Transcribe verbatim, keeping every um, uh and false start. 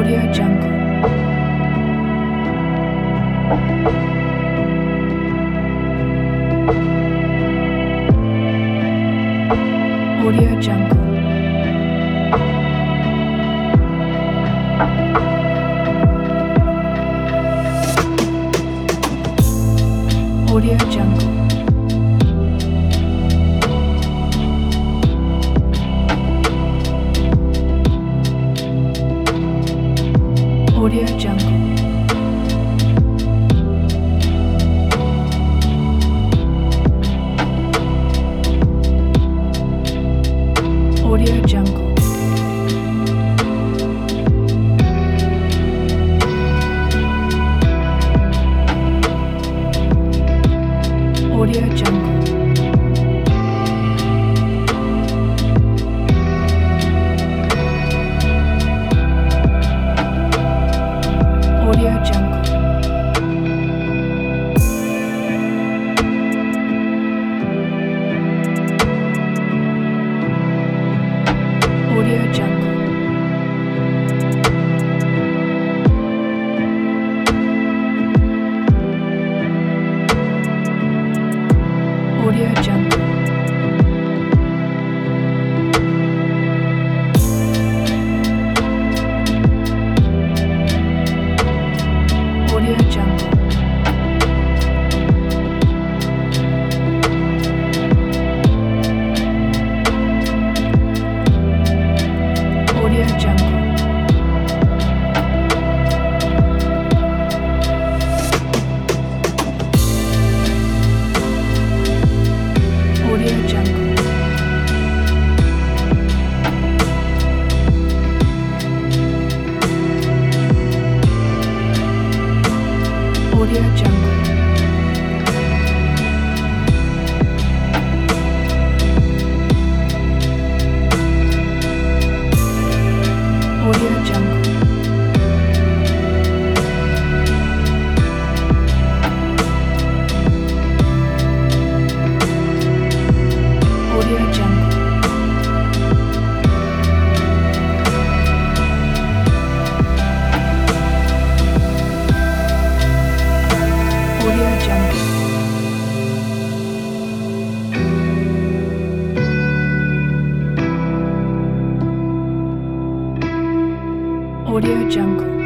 Audio Jungle. Audio Jungle. Audio Jungle. Audio Jungle. Audio Jungle. Audio Jungle. Audio Jungle. Audio Jungle. Audio Jungle. Audio Jungle. Audio Jungle. Audio Jungle. Audio Jungle. Audio Jungle. Audio Jungle. Audio Jungle. Audio Jungle.